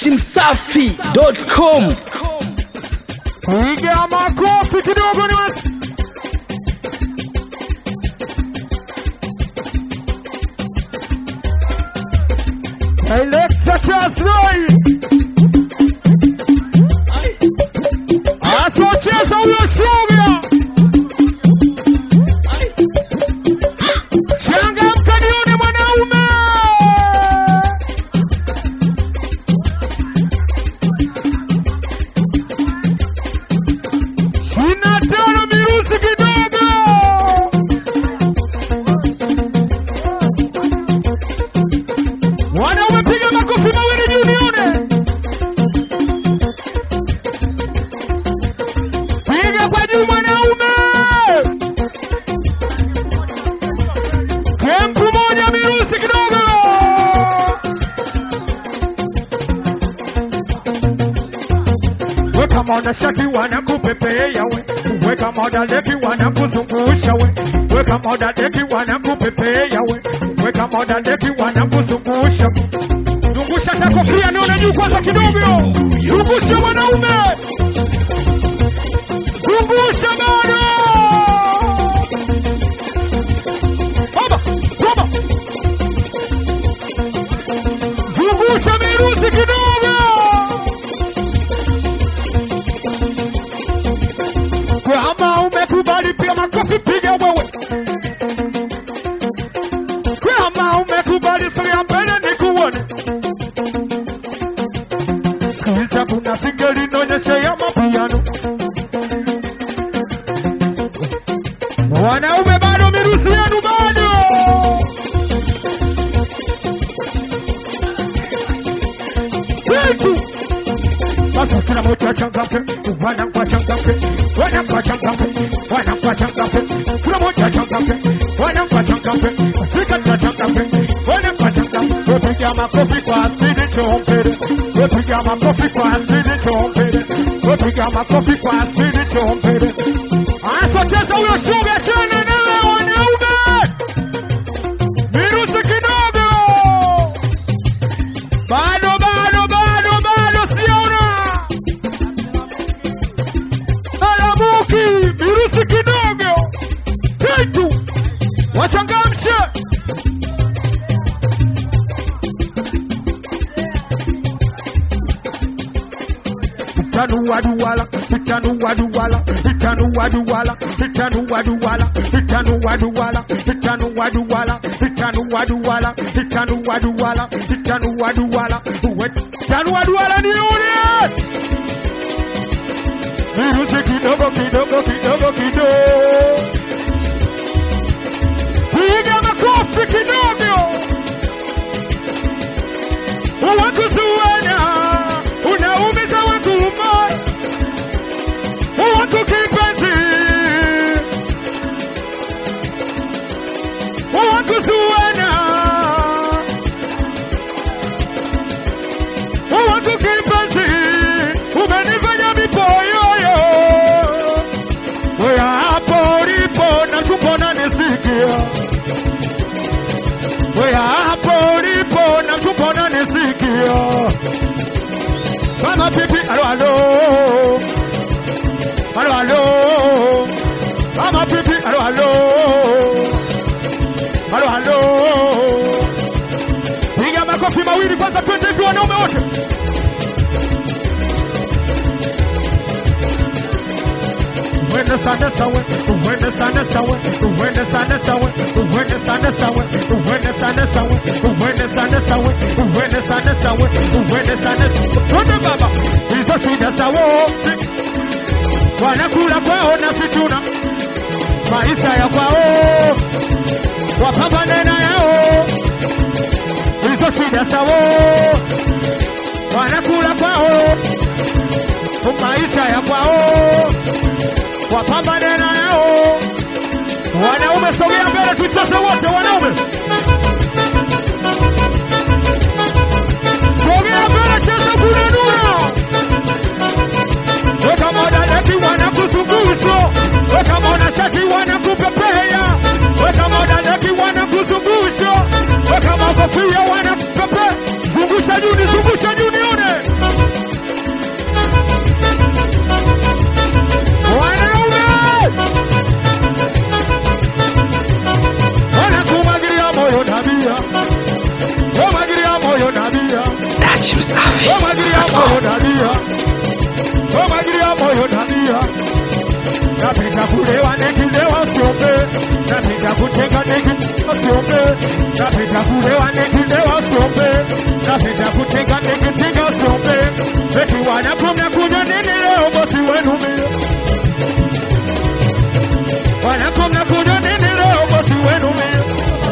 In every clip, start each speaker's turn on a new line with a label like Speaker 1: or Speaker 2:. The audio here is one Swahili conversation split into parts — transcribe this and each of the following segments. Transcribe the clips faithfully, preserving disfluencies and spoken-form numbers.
Speaker 1: dachimsafi dot com.
Speaker 2: Piga makofi kidogo ni watu. Selecta Chasnoi asocheza huyo shuga. Changamka nione mwanaume. Inatana mirusi kidogo. Wanaume piga makofi mawili juu nione. Piga kwa juu mwanaume. Kempu moja mirusi kidogo. Weka moda shati wanakupepea we. Weka moda leki wanakuzungusha we. Weka moda leki wanakupepea we. Weka moda leki wanakuzungusha. Zungusha tako pia nione juu kwanza kidogo. Zungusha wanaume. Zungusha bado. Baba, baba. Zungusha mirusi kidogo. Kama umekubali pia makofi piga wewe. Kama umekubali sogea mbele nikuone. Sikiliza kuna singeli inaonyesha ya mapiano. Wanaume bado mirusi yenu bado. Wetu. Basi kila mmoja changamke, wana kwa changamke, wana kwa changamke, wana kwa changamke, kila mmoja changamke, wana kwa changamke, fika kwa changamke, wana kwa changamke, piga makofi kwa asili chombele, piga makofi kwa asili chombele, piga makofi kwa asili chombele. Asocheza huyo shuga tena na wanaume. Mirusi kidogo. Bado bado bado bado siona. Alamuki mirusi kidogo. Kitu wachangamshe. Itanu waduwala, itanu waduwala, itanu waduwala, itanu waduwala, itanu waduwala, itanu waduwala, itanu waduwala, itanu waduwala, itanu waduwala, itanu waduwala ni ule. Mirusi kidogo kidogo kidogo kidogo. Piga makofi kidogo. Uwakuzuwana, unaumiza watu umoja. Uwaku kipenzi. Uwakuzuwana. Uwaku kipenzi. Umenifanya mipoyoyo. Wewe hapo ulipo na tumbo na nisikia. Wewe hapo ulipo na tumbo na nisikia. Mama pipi alo alo. Alo alo. Mama pipi alo alo. Alo alo. Piga makofi mawili kwanza twende kwa wanaume wote. Wende sana sawe, wende sana sawe, wende sana sawe, wende sana sawe, wende sana sawe, wende sana sawe, wende sana sawe, wende sana. Twende baba, hizo shida sawa. Wanakula kwao na fituna. Maisha ya kwao. Wapambane na yao. Hizo shida sawa. Wanakula kwao. Maisha ya kwao. Wapambane na yao. Wanaume sogea mbele tucheze wote wanaume. Sogea mbele cheza kule nura. Weka moda leki wanakuzungusha. Weka moda shati wanakupepea. Weka moda leki wanakuzungusha. Weka makofia wanakupepea. Zungusha juni, zungusha juni one. Wamwagilia moyo nalia, wamwagilia moyo nalia. Napenda kulewa nikilewa siombe, napenda kuteka nikilewa siombe, napenda kulewa nikilewa siombe, napenda kuteka nikiteka siombe. Eti wanakumya kuja nini leo bosi wenu mie, wanakumya kuja nini leo bosi wenu mie.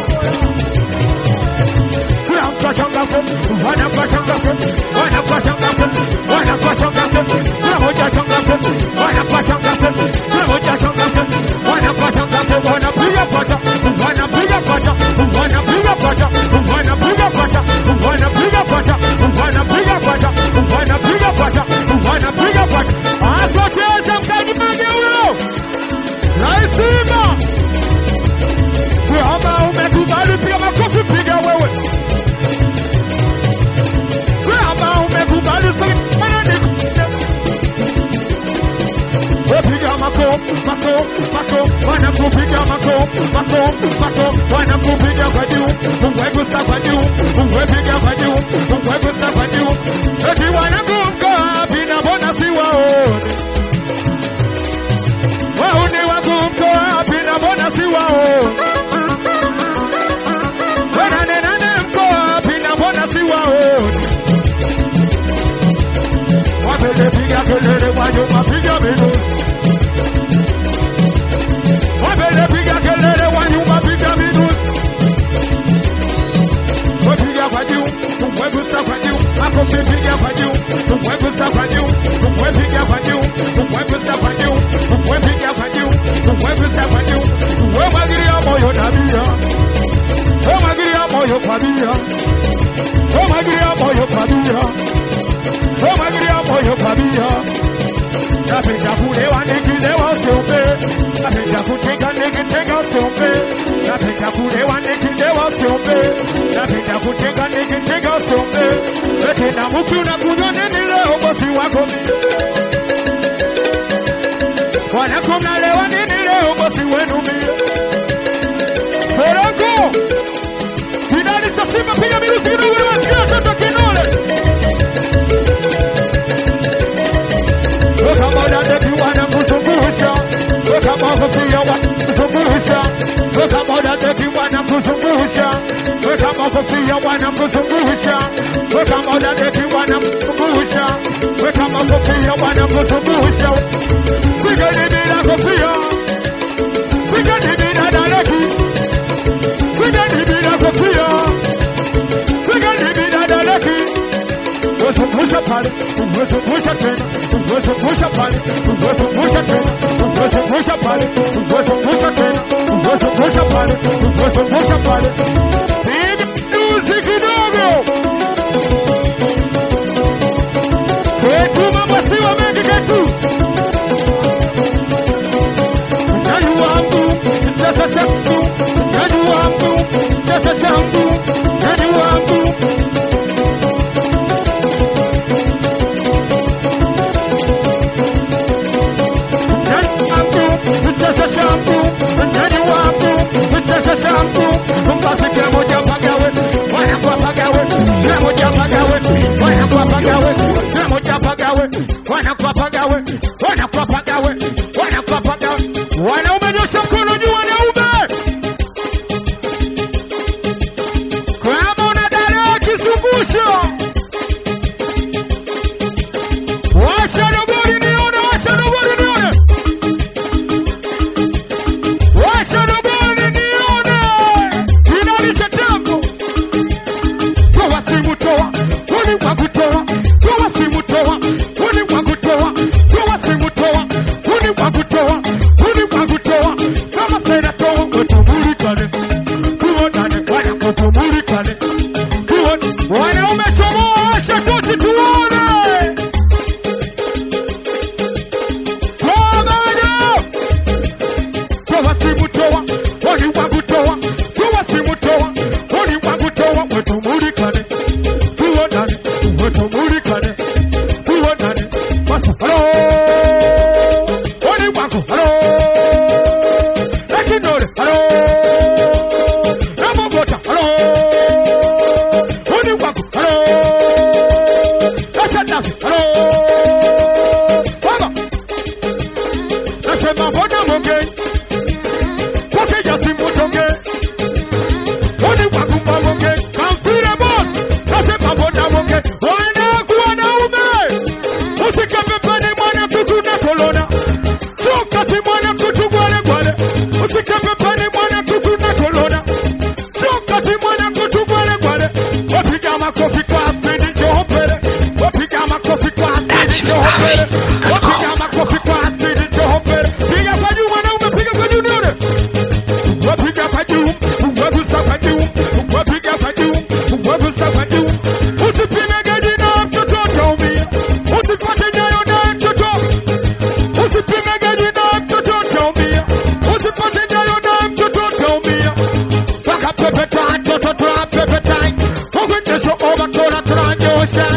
Speaker 2: Wanapwa changapo, wanapwa changapo, wanapwa changapo, wanapwa changapo, wanapwa changapo, wanapwa changapo, wanapwa changapo, wanapwa changapo, wanapiga pata, wanapiga pata, wanapiga pata, wanapiga pata, wanapiga pata, wanapiga pata, wanapiga pata, wanapiga pata. Asoteza mkaji mage huyo, laisima. Kama umekubali piga makofi piga wewe. Mako, mako, mako, wanakupiga mako, mako, mako, wanakupiga kwa juu, unguegusa kwa juu, unguepiga kwa juu, unguegusa kwa juu. Eti wanakumka pina bona si waone, waone wakumka pina bona si waone, wanane nane mkoa pina bona si waone. Wapele piga kelele wanyuma piga minu, wapele piga kelele wanyuma piga minu. Wapiga kwa juu, umwegusa kwa juu, makofi piga kwa juu, umwegusa kwa juu, umwepiga kwa juu, umwegusa kwa juu, umwepiga kwa juu, umwegusa kwa juu. Wamwagilia moyo nabia, wamwagilia moyo kwa bia, wamwagilia moyo kwa bia, wamwagilia moyo kwa bia. Napenda kulewa nikilewa siombe, napenda kuteka nikiteka siombe, napenda kulewa nikilewa siombe, napenda kuteka nikiteka siombe. Eti na mtu unakunywa nini leo bosi wako mie, wanako mnalewa nini leo bosi wenu mie. Ferengo kidani cha Simba piga mirusi kidogo wasikia tata kinole. Weka moda deki wanakuzungusha, weka makofia wanakuzungusha, weka moda deki wanakuzungusha, weka makofia wanakuzungusha, weka moda deki wanakuzungusha, weka makofia wanakuzungusha. Piga nini na kofia, piga nini na daleki, piga nini na kofia, piga nini na daleki. Wazungusha pale, wazungusha tena, wazungusha pale, wazungusha tena, wazungusha pale, wazungusha tena, wazungusha pale, wazungusha pale. Piga muziki kidogo. Kwetu mama siwa mengi kwetu. Nani wangu, sasa shangu, nani wangu, sasa shangu, nani wangu. Wanaume nyosha mkono juu, wanaume. Kama una dada kizungusha, washa dogori nione, washa dogori nione, washa dogori nione. Inalisha tango, toa simu toa, kuni kwa kutoa, toa simu toa, kuni kwa kutoa, toa simu toa, kuni kwa kutoa, kuni kwa kutoa. Kama sena toa, kutumuri kale, kuonane, wana kutumuri kale, kuonane. Wanaume chomoa, washa tochi tuone. Toa bado, toa simu toa, kuni kwa kutoa, toa simu toa, kuni kwa kutoa. Kutumuri kale, kuonane, kutumuri kale, kuonane.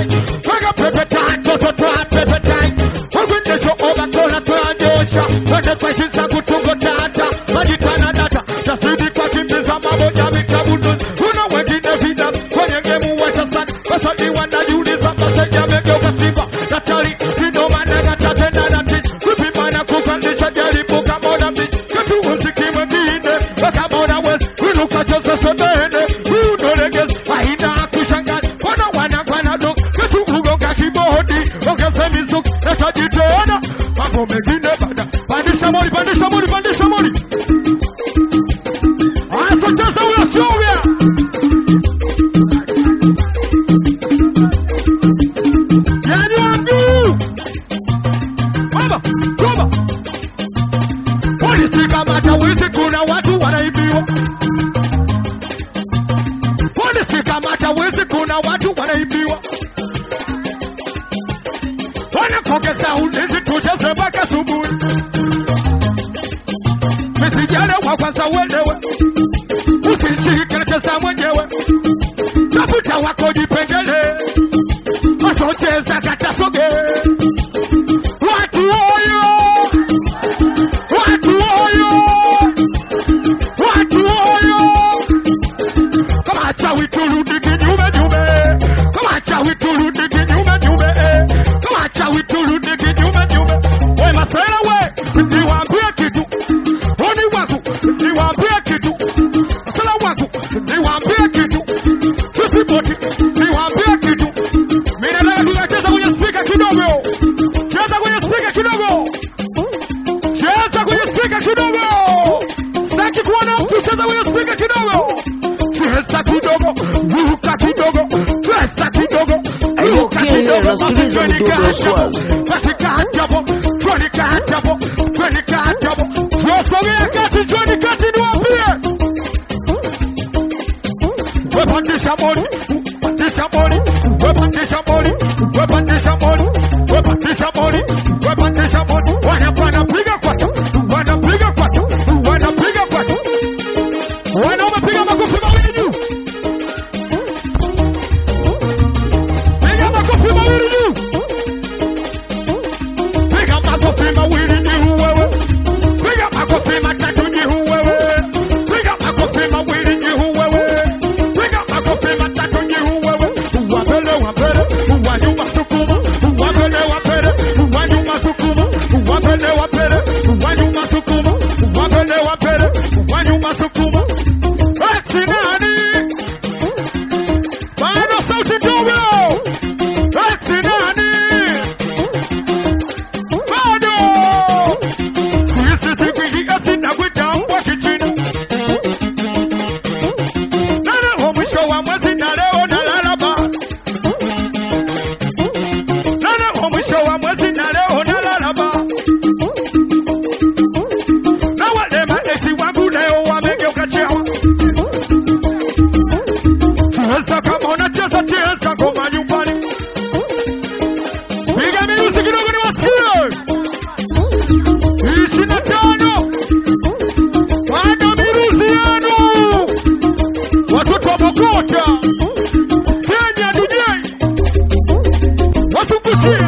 Speaker 2: time. Wake up every time, go to trap every time. When we just show over, call it to a Joshua. When the questions are good to go data, Magitana data. Just see the cooking is a mabo, Jamaica Buddha. Who know when you never did that? When you get more was a son, that's what you want to do this up, that's a Jamaica Pacific. Natalie, you know my nigga, that's another thing. We be man a cook and this a jelly book, I'm on a bitch. Get to one sick him again, but I'm on a well. We look at us as a man, who know the girls, I ain't a cushion gun. One a one a one a dog, get to who go kaki body, okay, send me sook, that's what you do. I'm going to begin the bada. Bandisha money, bandisha money, bandisha money. I suggest I will show you. Yeah, you are good. Come on, come on. What is it about the way you know what you want to be? What is it about the way you know what you want to be? Wana koke sound ezi tuja sebaka subuni. Misijale wakwanza wendewe. Usishike cheza mwenyewe. Tafuta wako jipengele. Asocheza kata soge. Watu oyo. Watu oyo. Watu oyo. Kama chawi turudi kinyume nyume. Kama chawi turudi kinyume nyume. Kama chawi turudi kinyume nyume. We masela we. Niwaambie kitu. Oni wako. Niwaambie kitu. Masela wako. Niwaambie kitu. Tusipoti. Niwaambie kitu. Mimi leo tunacheza kwenye speaker kidogo. Cheza kwenye speaker kidogo. Cheza kwenye speaker kidogo. Sitaki kuona mtu cheza kwenye speaker kidogo. Cheza kidogo. Ruka kidogo. Cheza kidogo.
Speaker 3: Ayo kile nasikiliza mdogo Swazi.
Speaker 2: Katika hapo. Katika hapo. Katika hapo. Yosogea kati Johnny kati niwaambie. Wepandisha moni. Wepandisha moni. Wepandisha moni. Wepandisha moni. Wepandisha moni. Wepandisha moni. Wanapiga kwata. Wanapiga kwata. Wanapiga kwata. Wanapiga makofi mawili juu. Piga makofi mawili juu. Piga makofi mawili juu wewe. Piga makofi matatu juu wewe. Piga makofi mawili juu wewe. Piga makofi matatu juu wewe. Wapele wapele. Wanyuma sukuma. Wapele wapele. Wanyuma sukuma. Wapele wapele. Wanyuma sukuma. Wapele wapele. Wanyuma sukuma. Eti nani? Bado sauti ndogo. Eti nani? Bado. Sisi sipigi esi na kuitambua kichina. Na leo mwisho wa mwezi na leo nalala ba. Na leo mwisho wa mwezi na leo nalala ba. Na wale maesi wangu leo wamegeuka chewa. Cheza kama unacheza cheza ngoma nyumbani. Piga music kidogo niwasikie. Ishirini na tano. Bado miruzi yenu. Watoto wa Bogota. Kenya D J. Watukushie.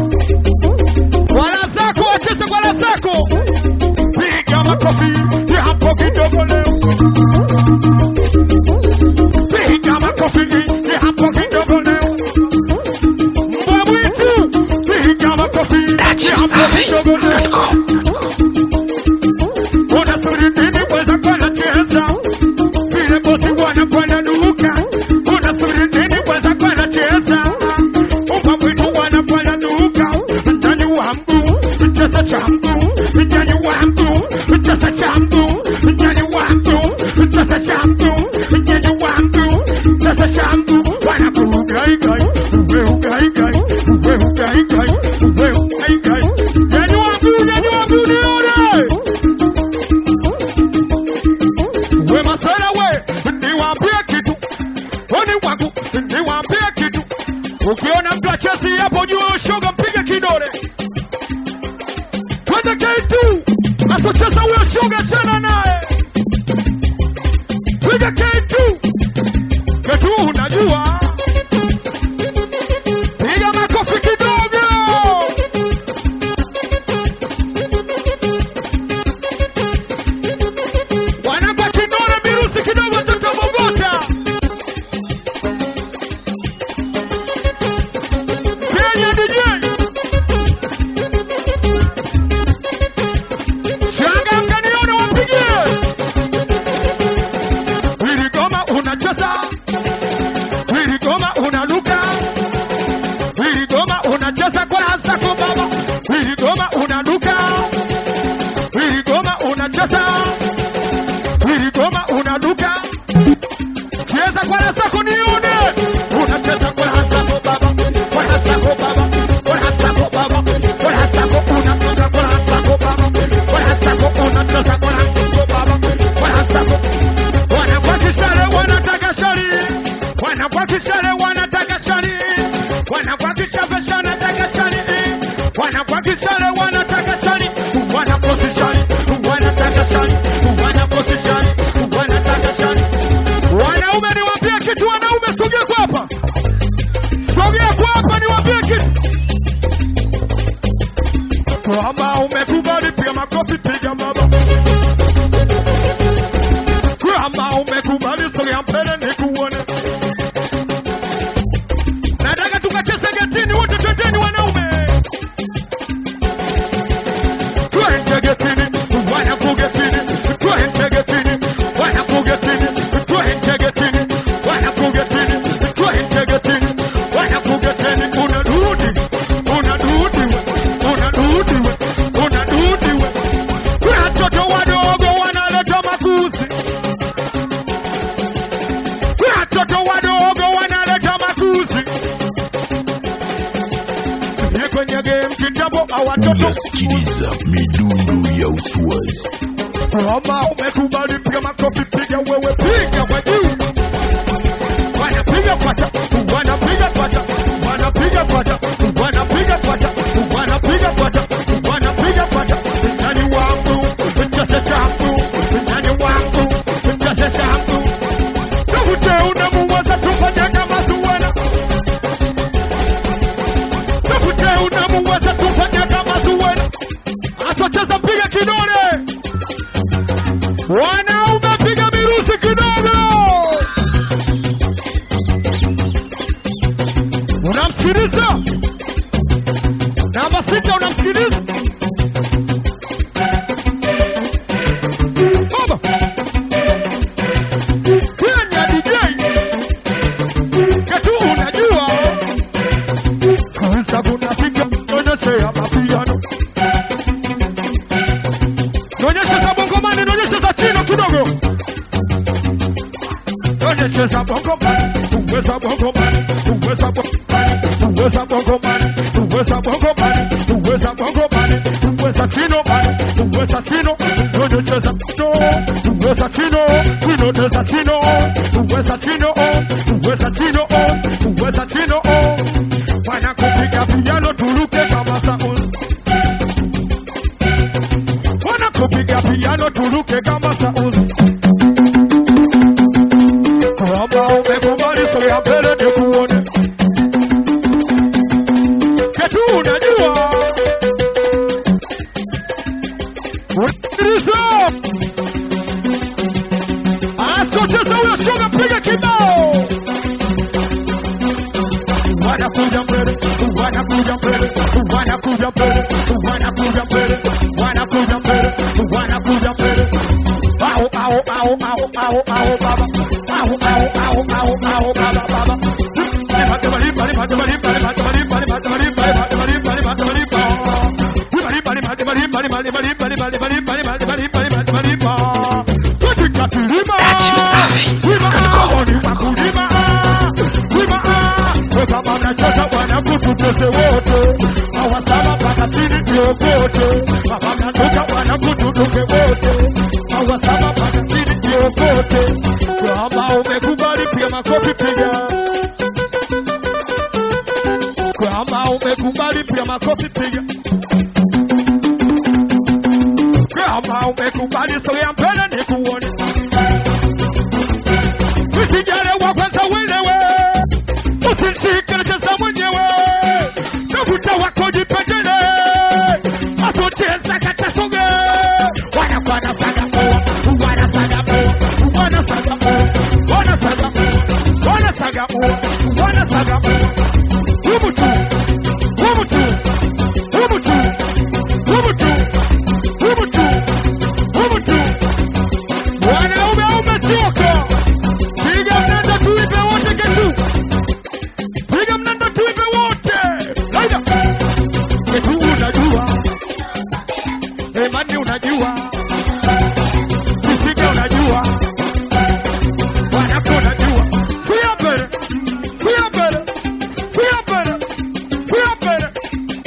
Speaker 2: Wala zako wacheze kwa la zako. Piga makofi. Ya hapo kidogo leo. Piga makofi. Ya hapo kidogo leo. Mbwa mwitu. Piga makofi. Ya hapo kidogo leo. Unasuri nini weza kwa na cheza. Vile bosi wana kwa na duka. Unasuri nini weza kwa na cheza. Mbwa mwitu wana kwa na duka. Ndani wa mbu. Cheza shambu. Ndani wa mbu. Cheza shambu. Ndani wa mbu. Cheza shambu. Ndani wa mbu. Cheza shambu. Wana kugai gai. Uwe ugai gai. Uwe ugai gai. Uwe ugai gai. Ndani wa mbu. Ndani wa unacheza kwa hasa kwa baba. Hili goma unaduka. Hili goma unacheza. Hili goma unaduka. Cheza kwa hasa kunione. Unacheza kwa hasa kwa baba. Kwa hasa kwa baba. Kwa hasa kwa baba. Kwa hasa kwa unacheza kwa hasa kwa baba. Kwa hasa kwa unacheza kwa hasa kwa baba. Kwa hasa kwa wanakwakishale wanataka shari. Wanakwakishale wanataka shari. Wanakwakisha vesha wanataka shari. Wanakwakishale wanataka shari. Wanaposishari. Wanataka shari. Wanaposishari. Wanataka shari. Wanaume niwaambie kitu, wanaume sogea kwa hapa. Sogea kwa hapa niwaambie kitu. Kama umekubali piga makofi, piga baba. Kama umekubali sogea mbele nikuone. Nataka tukacheze getini wote, twendeni wanaume. Twende getini, wanakugetini. Twende getini, wanakugetini. Twende getini, wanakugetini. Twende getini, wanakugetini. Unarudi, unarudi, unarudi, unarudi. Watoto wadogo wanaleta makuzi. Watoto wadogo wanaleta makuzi. Ni kwenye game kitambo awatoto.
Speaker 4: Unasikiliza midundo ya Uswazi.
Speaker 2: Kama umekubali piga makofi, piga wewe, piga kwa juu. Wanapiga kwata, wanapiga kwata, wanapiga kwata, wanapiga kwata, wanapiga kwata, wanapiga kwata. Nani wangu, mchase changu, nani wangu, mchase changu. Nahute unamuwaza tufanya kama suwana. Nahute unamuwaza tufanya kama suwana. Asocheza piga kidole. Wanaume piga mirusi kidogo. Unamsikiliza? Namba sita unamsikiliza? Baba. Kwenye D J. Ketu unajua. Kwanza unapiga onyesha ya mapiano. Onyesha za bongomani, onyesha za chino kidogo. Onyesha za bongomani, uweza bongomani, uweza bongomani, uweza bongomani, uweza bongomani, uweza bongomani, uweza chino bani, uweza chino. Onyesha za chino, uweza chino, onyesha chino, uweza chino, uweza chino, uweza chino. Wanakupiga piano tuluke kama Saul. Wanakupiga piano tuluke kama Saul. Kama umekubali sogea mbele nikuone. Ketu unajua. Unajua. Asocheza huyo shoga, piga kibao. Wanakuja mbele, wanakuja mbele, wanakuja mbele, wanakuja mbele, wanakuja mbele, wanakuja mbele. Au au au au au au baba. Au au au au au baba baba. Bali bali bali bali bali bali bali bali bali bali bali bali bali bali bali. Bali bali bali bali bali bali bali bali bali bali bali bali bali bali bali bali. Tutika tulima. Tulima oni makulima. Tulima. Kwa baba chota wanakututese wote. Hawasama paka chini ndio wote. Baba natoka wanakututuke wote. Hawasama paka chini ndio wote. Kama umekubali piga makofi piga. Kama umekubali piga makofi piga. Kama umekubali sogea mbele nikuone. Usijale wa kwanza wewe. Usishike cheza mwenyewe. Navuta wako jipendele. Asoteza kata soge. Wanakwana saga poa. Wanasaga poa. Wanasaga poa. Wanasaga poa. Wanasaga poa. Wanasaga poa. Umutu. Umutu. Umutu. Umutu. Umutu. Umutu.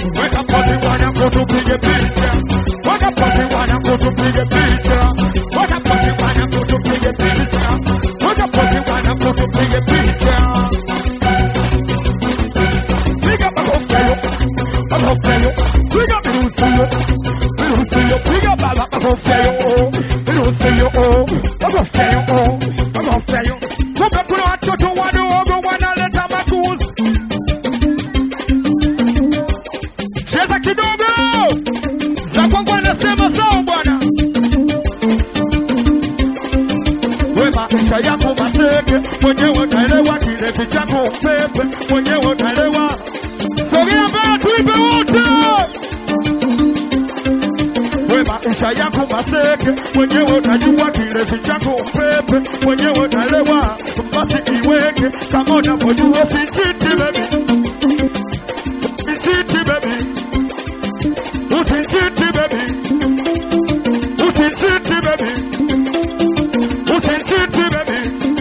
Speaker 2: weka pati wanangu tupige picha, weka pati wanangu tupige picha, weka pati wanangu tupige picha, weka pati wanangu tupige picha. Piga makofayo, makofayo, piga mirusiyo, mirusiyo, piga baba makofayo, mirusiyo, makofayo, makofayo. Kumbe kuna watoto wadogo wanaleta makuzi. Cheza kidogo, za kwangu anasema sawa bwana. Wema isha yako maseke, mwenyewe kaelewa kilevi chako pepe, mwenyewe kaelewa. Sogea mbele tuipe wote. Wema isha yako maseke, mwenyewe unajua kilevi chako pepe, mwenyewe kaelewa. Basi iweke kama unavyojua sititi baby, sititi baby, usititi baby, usititi baby, usititi baby,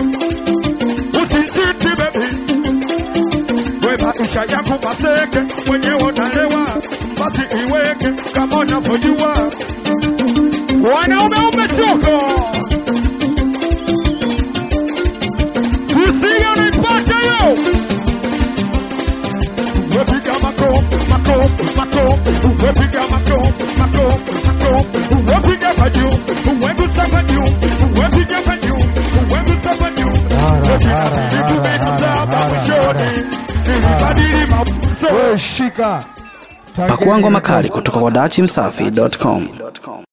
Speaker 2: usititi baby. Wema isha yako maseke, mwenyewe unalewa. Basi iweke kama unavyojua. Wanaume umechoka, usiyo nipate yo. Wepiga mako, mako, mako, wepiga mako, mako, mako, wepiga baju, wegusa baju, wepiga baju, wegusa baju.
Speaker 1: Pakua ngoma kali kutoka kwa dachimsafi dot com.